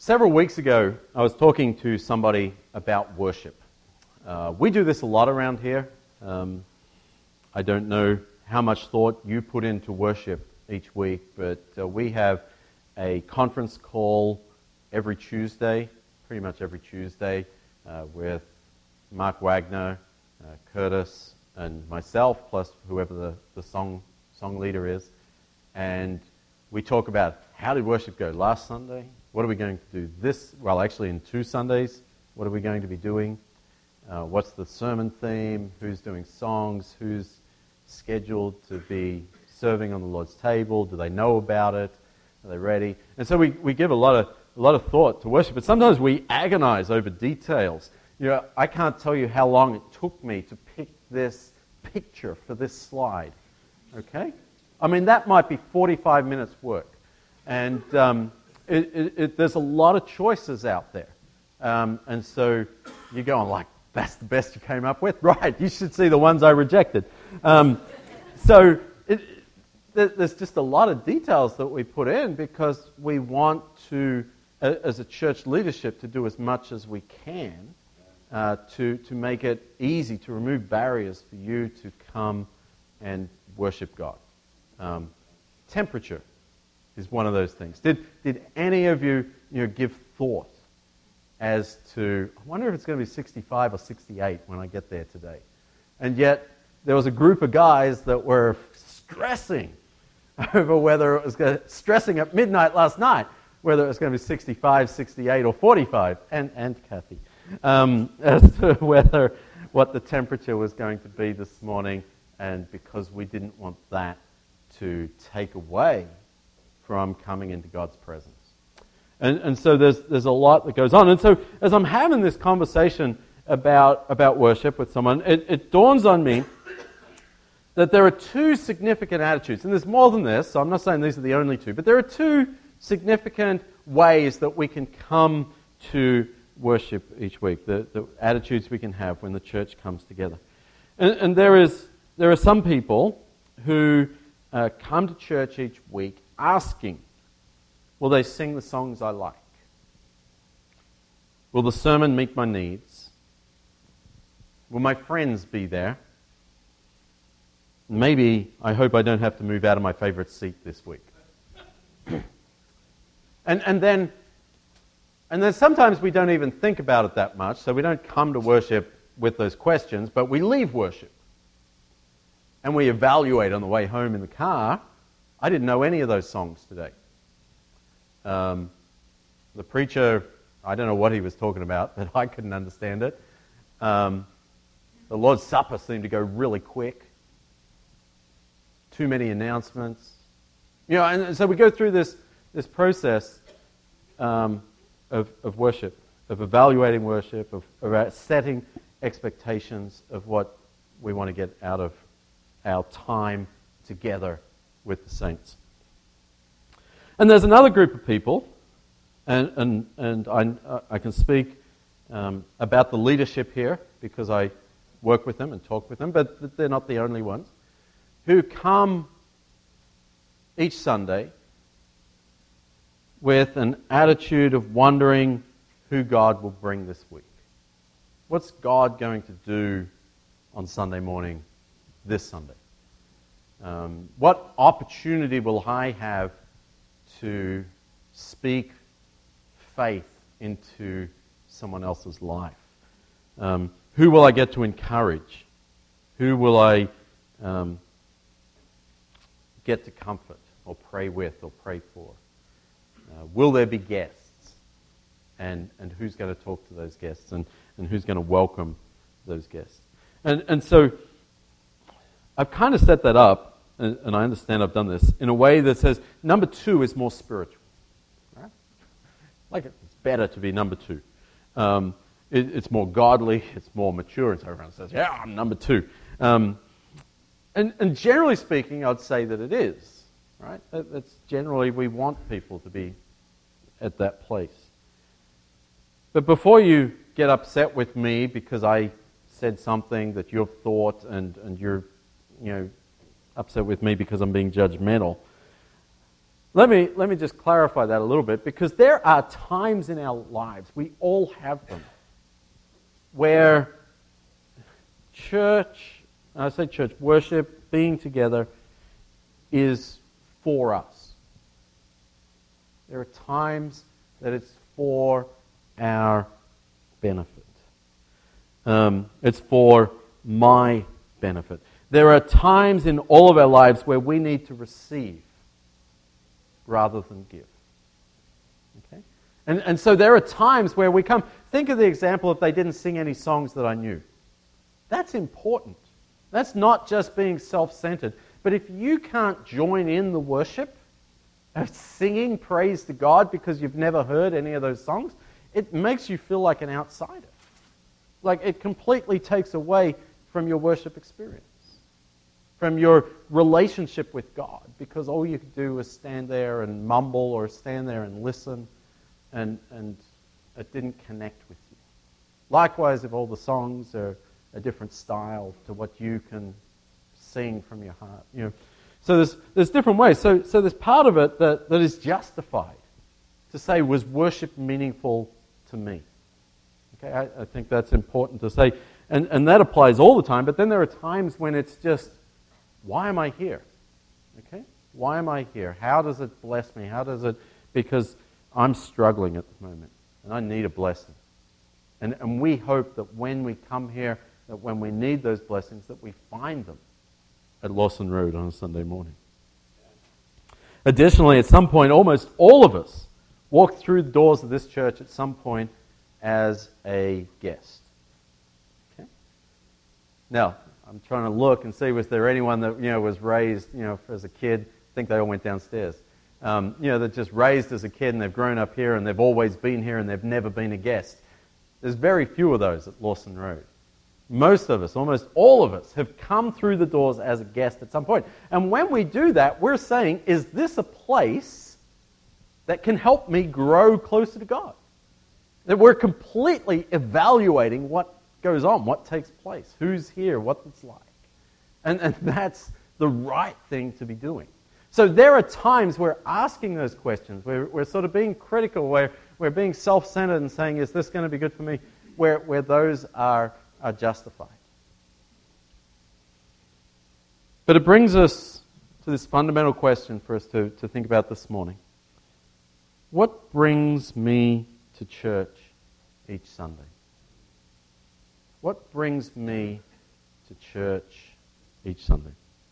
Several weeks ago, I was talking to somebody about worship. We do this a lot around here. I don't know how much thought you put into worship each week, but we have a conference call every Tuesday, pretty much every Tuesday, with Mark Wagner, Curtis, and myself, plus whoever the song leader is. And we talk about how did worship go last Sunday? What are we going to do actually in 2 Sundays, what are we going to be doing? What's the sermon theme? Who's doing songs? Who's scheduled to be serving on the Lord's table? Do they know about it? Are they ready? And so we give a lot of thought to worship, but sometimes we agonize over details. You know, I can't tell you how long it took me to pick this picture for this slide. Okay? I mean, that might be 45 minutes work. And there's a lot of choices out there. And so you're going like, that's the best you came up with? Right, you should see the ones I rejected. So there's just a lot of details that we put in because we want to, as a church leadership, to do as much as we can to make it easy, to remove barriers for you to come and worship God. Temperature is one of those things. Did any of you give thought as to, I wonder if it's going to be 65 or 68 when I get there today. And yet, there was a group of guys that were stressing over whether it was stressing at midnight last night, whether it was going to be 65, 68, or 45, and Kathy, as to what the temperature was going to be this morning, and because we didn't want that to take away from coming into God's presence. And so there's a lot that goes on. And so as I'm having this conversation about worship with someone, it dawns on me that there are 2 significant attitudes. And there's more than this, so I'm not saying these are the only 2, but there are 2 significant ways that we can come to worship each week, the attitudes we can have when the church comes together. And there are some people who come to church each week asking, will they sing the songs I like? Will the sermon meet my needs? Will my friends be there? Maybe I hope I don't have to move out of my favorite seat this week. And then sometimes we don't even think about it that much, so we don't come to worship with those questions, but we leave worship. And we evaluate on the way home in the car. I didn't know any of those songs today. The preacher, I don't know what he was talking about, but I couldn't understand it. The Lord's Supper seemed to go really quick. Too many announcements. And so we go through this process of worship, of evaluating worship, of setting expectations of what we want to get out of our time together with the saints. And there's another group of people, and I can speak about the leadership here because I work with them and talk with them, but they're not the only ones, who come each Sunday with an attitude of wondering who God will bring this week. What's God going to do on Sunday morning this Sunday? What opportunity will I have to speak faith into someone else's life? Who will I get to encourage? Who will I get to comfort or pray with or pray for? Will there be guests? And who's going to talk to those guests? And who's going to welcome those guests? And so I've kind of set that up, and I understand I've done this, in a way that says number 2 is more spiritual. Right? Like it's better to be number 2. It's more godly, it's more mature, and so everyone says, yeah, I'm number 2. And generally speaking, I'd say that it is. Right? That's generally, we want people to be at that place. But before you get upset with me because I said something that you've thought and you're upset with me because I'm being judgmental, Let me just clarify that a little bit, because there are times in our lives, we all have them, where worship, being together, is for us. There are times that it's for our benefit. It's for my benefit. There are times in all of our lives where we need to receive rather than give. Okay? And so there are times where we come. Think of the example if they didn't sing any songs that I knew. That's important. That's not just being self-centered. But if you can't join in the worship of singing praise to God because you've never heard any of those songs, it makes you feel like an outsider. Like it completely takes away from your worship experience, from your relationship with God, because all you could do was stand there and mumble or stand there and listen, and it didn't connect with you. Likewise, if all the songs are a different style to what you can sing from your heart, So there's different ways. So there's part of it that is justified to say, was worship meaningful to me? Okay, I think that's important to say. And that applies all the time, but then there are times when it's just, why am I here? Okay? Why am I here? How does it bless me? Because I'm struggling at the moment, and I need a blessing. And we hope that when we come here, that when we need those blessings, that we find them at Lawson Road on a Sunday morning. Additionally, at some point, almost all of us walked through the doors of this church at some point as a guest. Okay? Now, I'm trying to look and see, was there anyone that was raised as a kid? I think they all went downstairs. They're just raised as a kid and they've grown up here and they've always been here and they've never been a guest. There's very few of those at Lawson Road. Most of us, almost all of us, have come through the doors as a guest at some point. And when we do that, we're saying, is this a place that can help me grow closer to God? That we're completely evaluating what goes on, what takes place, who's here, what it's like. And that's the right thing to be doing. So there are times we're asking those questions, we're sort of being critical, we're being self-centered and saying, is this going to be good for me? Where those are justified. But it brings us to this fundamental question for us to think about this morning. What brings me to church each Sunday? What brings me to church each Sunday?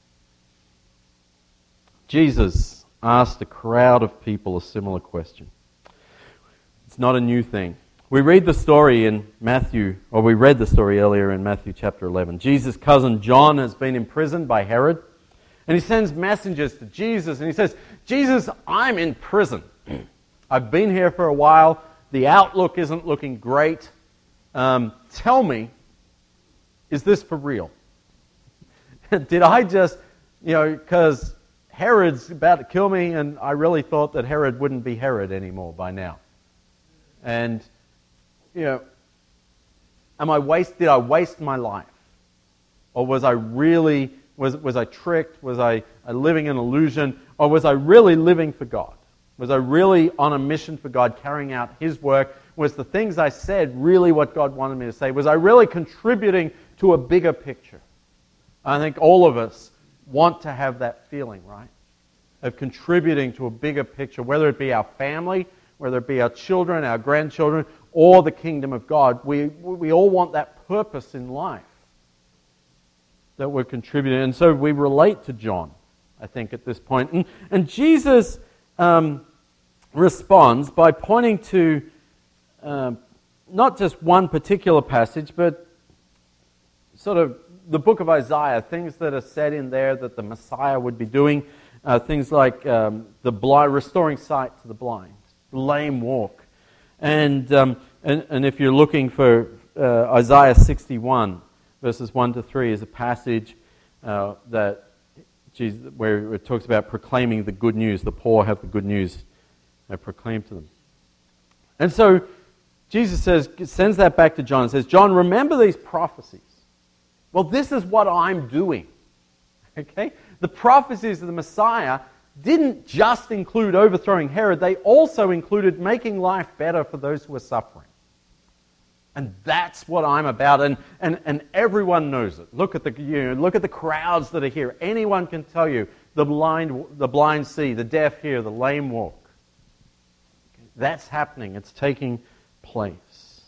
Jesus asked a crowd of people a similar question. It's not a new thing. We read the story in Matthew, or we read the story earlier in Matthew chapter 11. Jesus' cousin John has been imprisoned by Herod, and he sends messengers to Jesus, and he says, Jesus, I'm in prison. I've been here for a while. The outlook isn't looking great. Tell me, is this for real? Did I just, because Herod's about to kill me, and I really thought that Herod wouldn't be Herod anymore by now. And did I waste my life? Or was I really, was I tricked? Was I living an illusion? Or was I really living for God? Was I really on a mission for God, carrying out His work? Was the things I said really what God wanted me to say? Was I really contributing to a bigger picture? I think all of us want to have that feeling, right? Of contributing to a bigger picture, whether it be our family, whether it be our children, our grandchildren, or the kingdom of God. We all want that purpose in life that we're contributing. And so we relate to John, I think, at this point. And Jesus responds by pointing to not just one particular passage, but sort of the book of Isaiah, things that are said in there that the Messiah would be doing, things like the blind, restoring sight to the blind, the lame walk. And if you're looking for Isaiah 61, verses 1 to 3, is a passage that Jesus, where it talks about proclaiming the good news. The poor have the good news proclaimed to them. And so Jesus sends that back to John and says, John, remember these prophecies. Well, this is what I'm doing. Okay? The prophecies of the Messiah didn't just include overthrowing Herod, they also included making life better for those who were suffering. And that's what I'm about, and everyone knows it. Look at the crowds that are here. Anyone can tell you the blind see, the deaf hear, the lame walk. That's happening. It's taking place.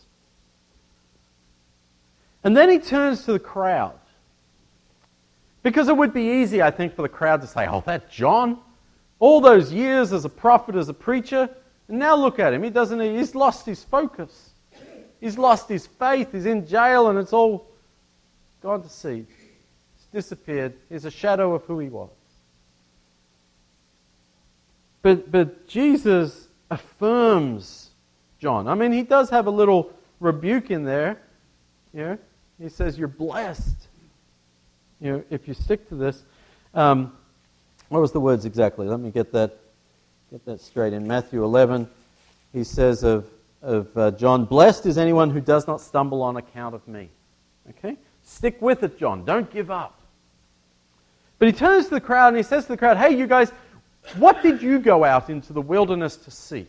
And then he turns to the crowd. Because it would be easy, I think, for the crowd to say, "Oh, that John, all those years as a prophet, as a preacher, and now look at him. He's lost his focus. He's lost his faith. He's in jail, and it's all gone to seed. It's disappeared. He's a shadow of who he was." But Jesus affirms John. I mean, he does have a little rebuke in there. He says, "You're blessed. If you stick to this." What was the words exactly? Let me get that straight. In Matthew 11, he says of John, "Blessed is anyone who does not stumble on account of me." Okay? Stick with it, John. Don't give up. But he turns to the crowd and he says to the crowd, "Hey, you guys, what did you go out into the wilderness to see?"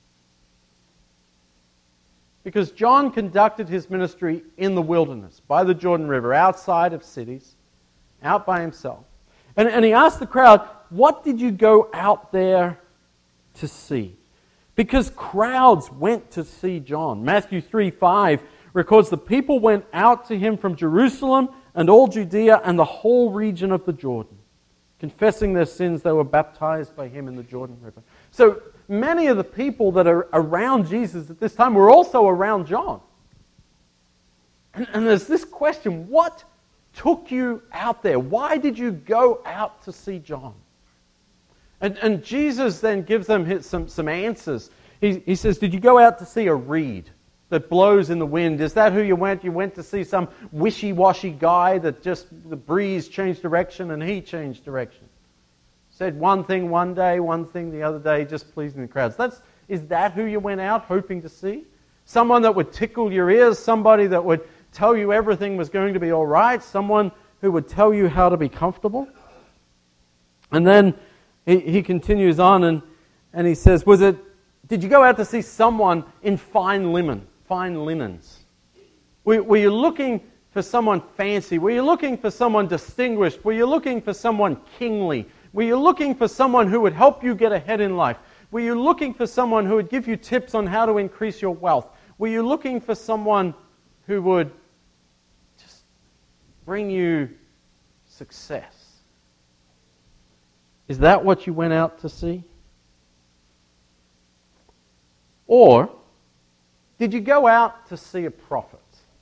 Because John conducted his ministry in the wilderness, by the Jordan River, outside of cities, out by himself. And he asked the crowd, "What did you go out there to see?" Because crowds went to see John. Matthew 3:5 records the people went out to him from Jerusalem and all Judea and the whole region of the Jordan. Confessing their sins, they were baptized by him in the Jordan River. So many of the people that are around Jesus at this time were also around John. And there's this question, what took you out there? Why did you go out to see John? And Jesus then gives them some answers. He says, "Did you go out to see a reed that blows in the wind? Is that who you went? You went to see some wishy-washy guy that just the breeze changed direction and he changed direction. Said one thing one day, one thing the other day, just pleasing the crowds." Is that who you went out hoping to see? Someone that would tickle your ears, somebody that would tell you everything was going to be all right, someone who would tell you how to be comfortable? And then he continues on and he says, did you go out to see someone in fine linens? Were you looking for someone fancy? Were you looking for someone distinguished? Were you looking for someone kingly? Were you looking for someone who would help you get ahead in life? Were you looking for someone who would give you tips on how to increase your wealth? Were you looking for someone who would just bring you success? Is that what you went out to see? Or did you go out to see a prophet?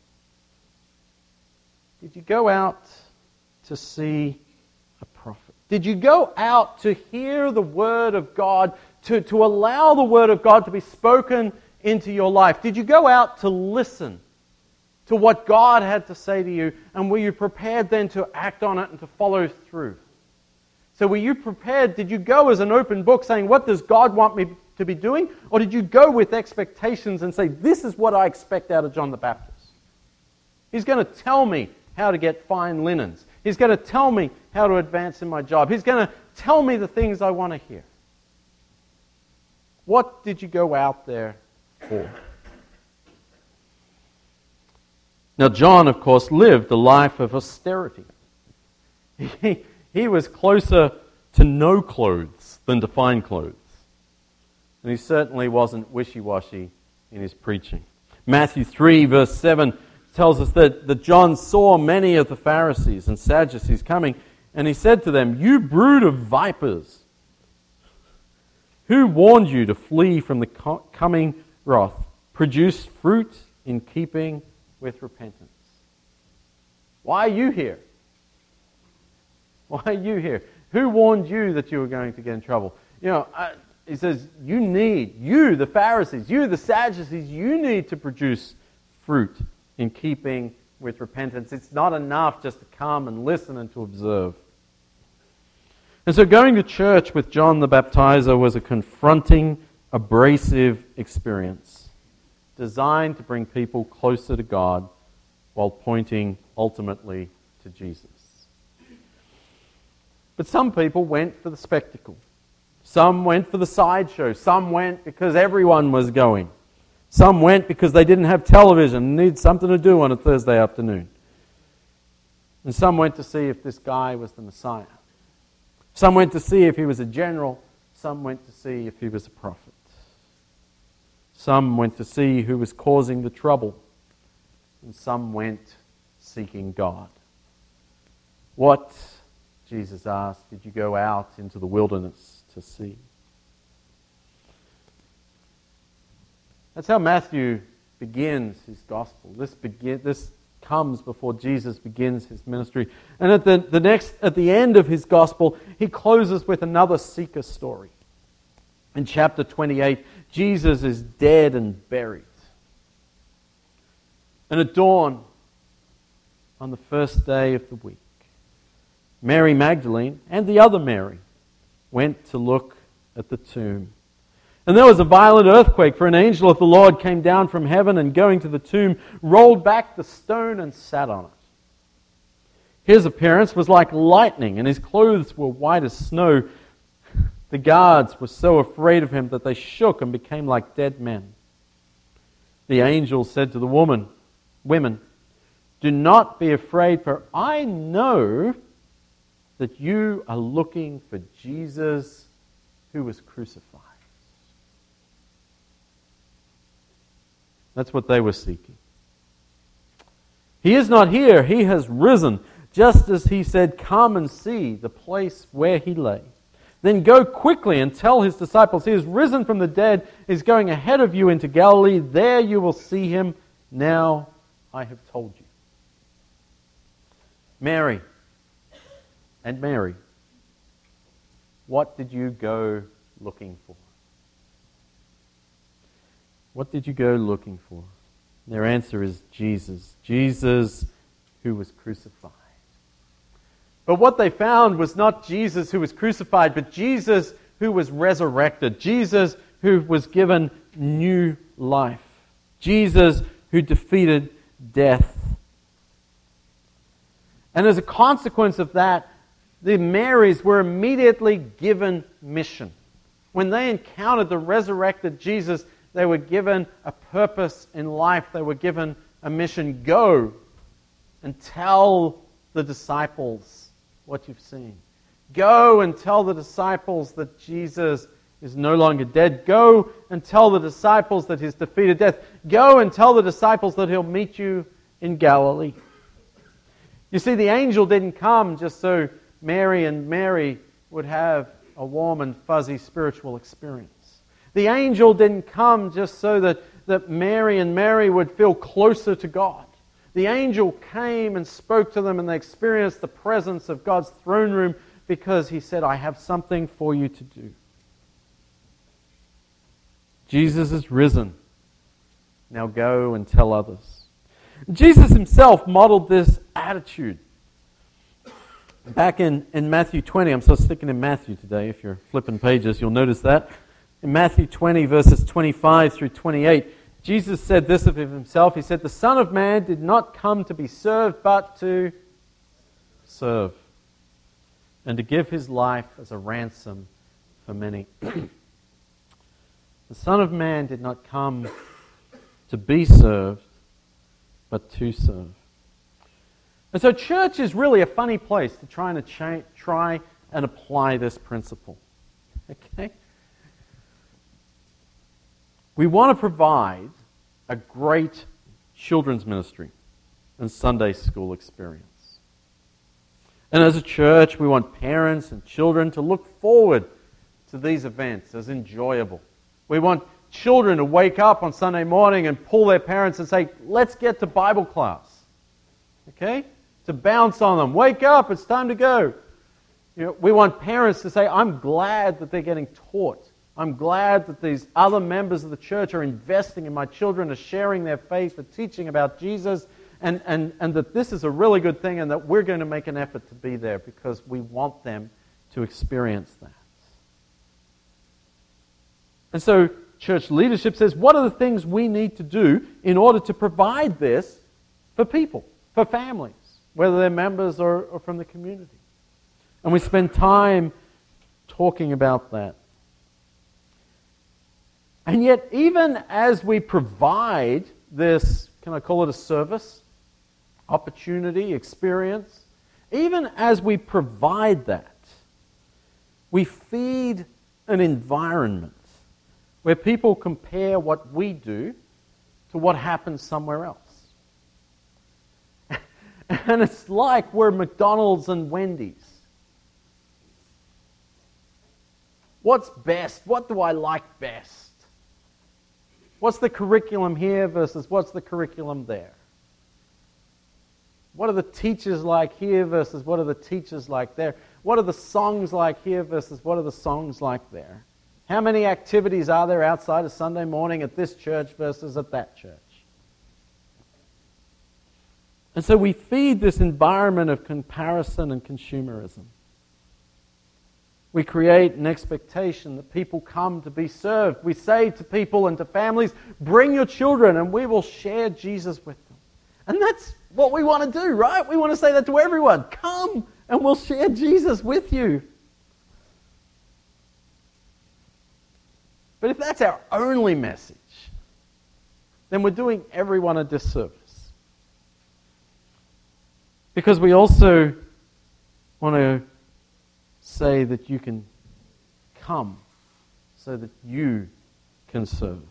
Did you go out to see a prophet? Did you go out to hear the Word of God, to allow the Word of God to be spoken into your life? Did you go out to listen to what God had to say to you, and were you prepared then to act on it and to follow through? So were you prepared? Did you go as an open book saying, "What does God want me to be doing?" Or did you go with expectations and say, "This is what I expect out of John the Baptist. He's going to tell me how to get fine linens. He's going to tell me how to advance in my job. He's going to tell me the things I want to hear." What did you go out there for? Now, John, of course, lived a life of austerity. He was closer to no clothes than to fine clothes. And he certainly wasn't wishy-washy in his preaching. Matthew 3, verse 7 tells us that John saw many of the Pharisees and Sadducees coming, and he said to them, "You brood of vipers, who warned you to flee from the coming wrath? Produce fruit in keeping with repentance." Why are you here? Why are you here? Who warned you that you were going to get in trouble? He says, you, the Pharisees, you, the Sadducees, you need to produce fruit in keeping with repentance. It's not enough just to come and listen and to observe. And so going to church with John the Baptizer was a confronting, abrasive experience designed to bring people closer to God while pointing ultimately to Jesus. But some people went for the spectacle. Some went for the sideshow. Some went because everyone was going. Some went because they didn't have television and needed something to do on a Thursday afternoon. And some went to see if this guy was the Messiah. Some went to see if he was a general. Some went to see if he was a prophet. Some went to see who was causing the trouble. And some went seeking God. What, Jesus asked, did you go out into the wilderness to see? That's how Matthew begins his gospel. This comes before Jesus begins his ministry. And at the end of his gospel, he closes with another seeker story. In chapter 28, Jesus is dead and buried. And at dawn, on the first day of the week, Mary Magdalene and the other Mary went to look at the tomb. And there was a violent earthquake, for an angel of the Lord came down from heaven and going to the tomb, rolled back the stone and sat on it. His appearance was like lightning, and his clothes were white as snow. The guards were so afraid of him that they shook and became like dead men. The angel said to the women, "Do not be afraid, for I know that you are looking for Jesus who was crucified." That's what they were seeking. He is not here, he has risen, just as he said, "Come and see the place where he lay. Then go quickly and tell his disciples, he is risen from the dead, is going ahead of you into Galilee. There you will see him. Now I have told you." Mary and Mary, what did you go looking for? What did you go looking for? Their answer is Jesus. Jesus who was crucified. But what they found was not Jesus who was crucified, but Jesus who was resurrected. Jesus who was given new life. Jesus who defeated death. And as a consequence of that, the Marys were immediately given mission. When they encountered the resurrected Jesus, they were given a purpose in life. They were given a mission. Go and tell the disciples what you've seen. Go and tell the disciples that Jesus is no longer dead. Go and tell the disciples that he's defeated death. Go and tell the disciples that he'll meet you in Galilee. You see, the angel didn't come just so Mary and Mary would have a warm and fuzzy spiritual experience. The angel didn't come just so that Mary and Mary would feel closer to God. The angel came and spoke to them, and they experienced the presence of God's throne room because he said, "I have something for you to do." Jesus is risen. Now go and tell others. Jesus himself modeled this attitude. Back in Matthew 20, I'm sort of sticking in Matthew today. If you're flipping pages, you'll notice that. In Matthew 20, verses 25 through 28, Jesus said this of himself. He said, "The Son of Man did not come to be served, but to serve, and to give his life as a ransom for many." The Son of Man did not come to be served, but to serve. And so church is really a funny place to try and apply this principle. Okay? We want to provide a great children's ministry and Sunday school experience. And as a church, we want parents and children to look forward to these events as enjoyable. We want children to wake up on Sunday morning and pull their parents and say, "Let's get to Bible class." Okay? To bounce on them. "Wake up, it's time to go." We want parents to say, "I'm glad that they're getting taught. I'm glad that these other members of the church are investing in my children, are sharing their faith, are teaching about Jesus, and that this is a really good thing and that we're going to make an effort to be there because we want them to experience that." And so church leadership says, what are the things we need to do in order to provide this for people, for families, whether they're members or from the community? And we spend time talking about that. And yet, even as we provide this, can I call it a service, opportunity, experience, even as we provide that, we feed an environment where people compare what we do to what happens somewhere else. And it's like we're McDonald's and Wendy's. What's best? What do I like best? What's the curriculum here versus what's the curriculum there? What are the teachers like here versus what are the teachers like there? What are the songs like here versus what are the songs like there? How many activities are there outside of Sunday morning at this church versus at that church? And so we feed this environment of comparison and consumerism. We create an expectation that people come to be served. We say to people and to families, bring your children and we will share Jesus with them. And that's what we want to do, right? We want to say that to everyone. Come and we'll share Jesus with you. But if that's our only message, then we're doing everyone a disservice. Because we also want to say that you can come so that you can serve.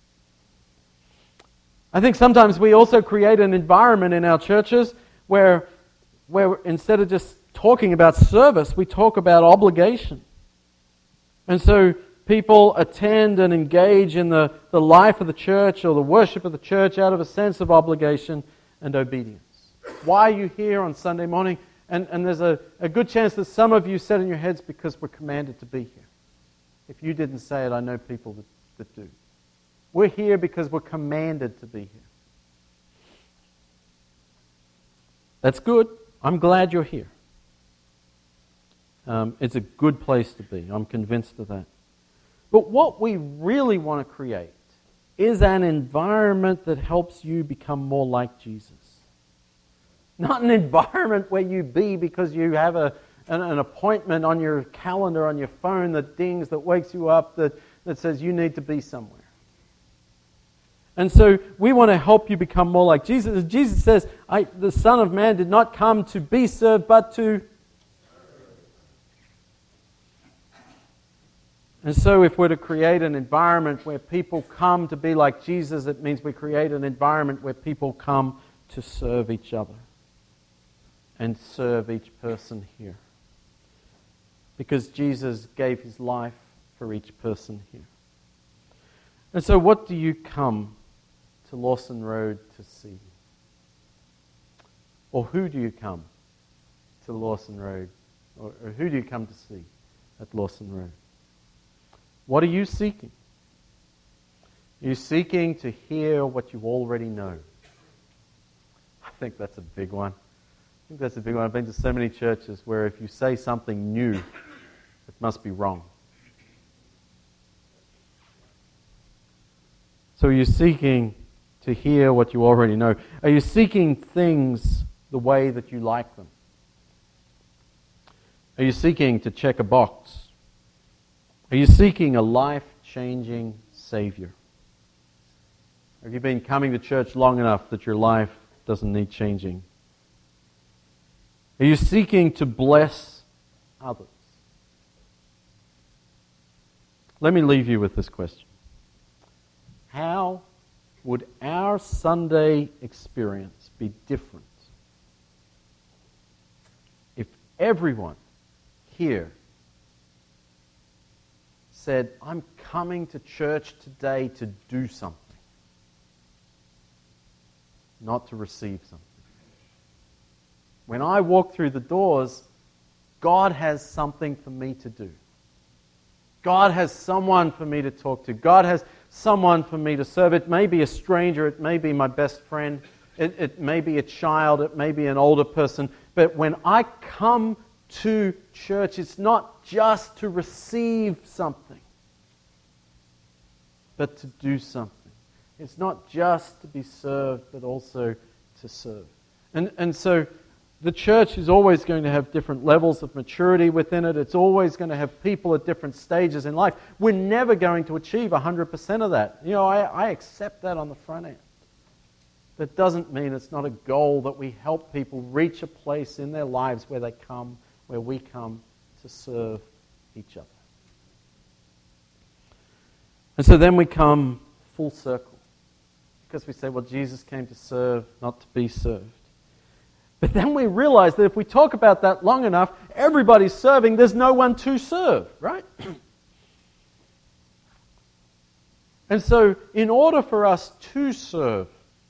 I think sometimes we also create an environment in our churches where instead of just talking about service, we talk about obligation. And so people attend and engage in the life of the church or the worship of the church out of a sense of obligation and obedience. Why are you here on Sunday morning? And there's a good chance that some of you said in your heads, because we're commanded to be here. If you didn't say it, I know people that do. We're here because we're commanded to be here. That's good. I'm glad you're here. It's a good place to be. I'm convinced of that. But what we really want to create is an environment that helps you become more like Jesus. Not an environment where you be because you have an appointment on your calendar, on your phone that dings, that wakes you up, that says you need to be somewhere. And so we want to help you become more like Jesus. As Jesus says, the Son of Man did not come to be served, but to... And so if we're to create an environment where people come to be like Jesus, it means we create an environment where people come to serve each other and serve each person here. Because Jesus gave his life for each person here. And so what do you come to Lawson Road to see? Or who do you come to Lawson Road? Or who do you come to see at Lawson Road? What are you seeking? Are you seeking to hear what you already know? I think that's a big one. I've been to so many churches where if you say something new, it must be wrong. So are you seeking to hear what you already know? Are you seeking things the way that you like them? Are you seeking to check a box? Are you seeking a life-changing Savior? Have you been coming to church long enough that your life doesn't need changing? Are you seeking to bless others? Let me leave you with this question. How would our Sunday experience be different if everyone here said, I'm coming to church today to do something, not to receive something? When I walk through the doors, God has something for me to do. God has someone for me to talk to. God has someone for me to serve. It may be a stranger. It may be my best friend. It may be a child. It may be an older person. But when I come to church, it's not just to receive something, but to do something. It's not just to be served, but also to serve. And so the church is always going to have different levels of maturity within it. It's always going to have people at different stages in life. We're never going to achieve 100% of that. I accept that on the front end. That doesn't mean it's not a goal that we help people reach a place in their lives where we come to serve each other. And so then we come full circle. Because we say, well, Jesus came to serve, not to be served. But then we realize that if we talk about that long enough, everybody's serving, there's no one to serve, right? And so in order for us to serve,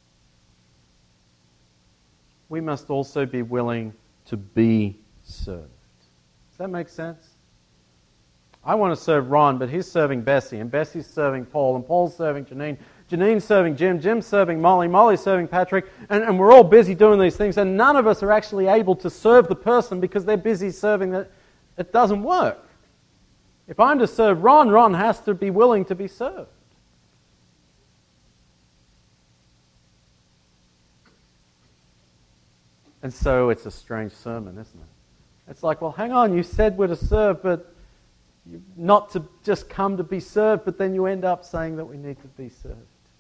we must also be willing to be served. Does that make sense? I want to serve Ron, but he's serving Bessie, and Bessie's serving Paul, and Paul's serving Janine. Janine's serving Jim, Jim's serving Molly, Molly's serving Patrick, and we're all busy doing these things, and none of us are actually able to serve the person because they're busy serving that. It doesn't work. If I'm to serve Ron, Ron has to be willing to be served. And so it's a strange sermon, isn't it? It's like, well, hang on, you said we're to serve, but not to just come to be served, but then you end up saying that we need to be served.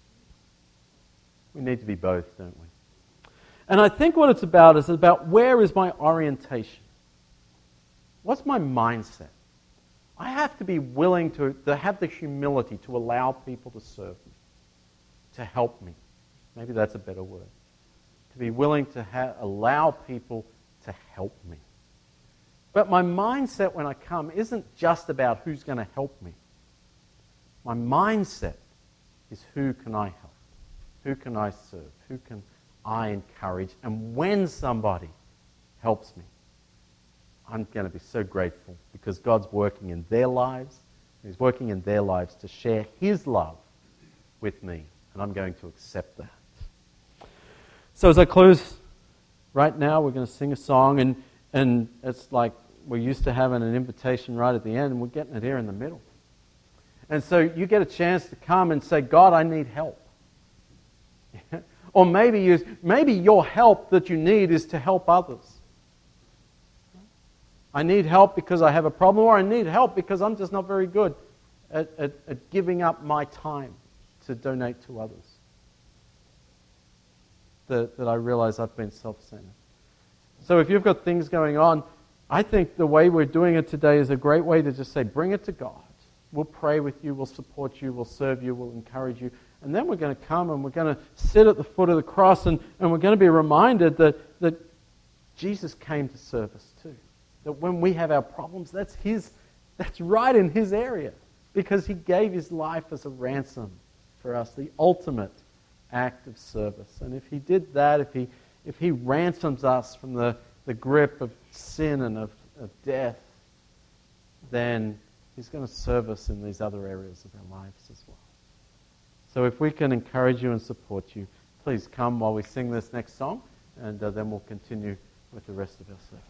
We need to be both, don't we? And I think what it's about is about where is my orientation? What's my mindset? I have to be willing to have the humility to allow people to serve me, to help me. Maybe that's a better word. To be willing to allow people to help me. But my mindset when I come isn't just about who's going to help me. My mindset is who can I help? Who can I serve? Who can I encourage? And when somebody helps me, I'm going to be so grateful because God's working in their lives. He's working in their lives to share His love with me. And I'm going to accept that. So as I close right now, we're going to sing a song, and it's like we're used to having an invitation right at the end, and we're getting it here in the middle. And so you get a chance to come and say, God, I need help. Or maybe your help that you need is to help others. I need help because I have a problem, or I need help because I'm just not very good at giving up my time to donate to others. That I realize I've been self-centered. So if you've got things going on, I think the way we're doing it today is a great way to just say, bring it to God. We'll pray with you, we'll support you, we'll serve you, we'll encourage you. And then we're going to come and we're going to sit at the foot of the cross and we're going to be reminded that Jesus came to serve us too. That when we have our problems, that's right in His area. Because He gave His life as a ransom for us, the ultimate act of service. And if He did that, if He ransoms us from the grip of sin and of death, then He's going to serve us in these other areas of our lives as well. So if we can encourage you and support you, please come while we sing this next song, and then we'll continue with the rest of our service.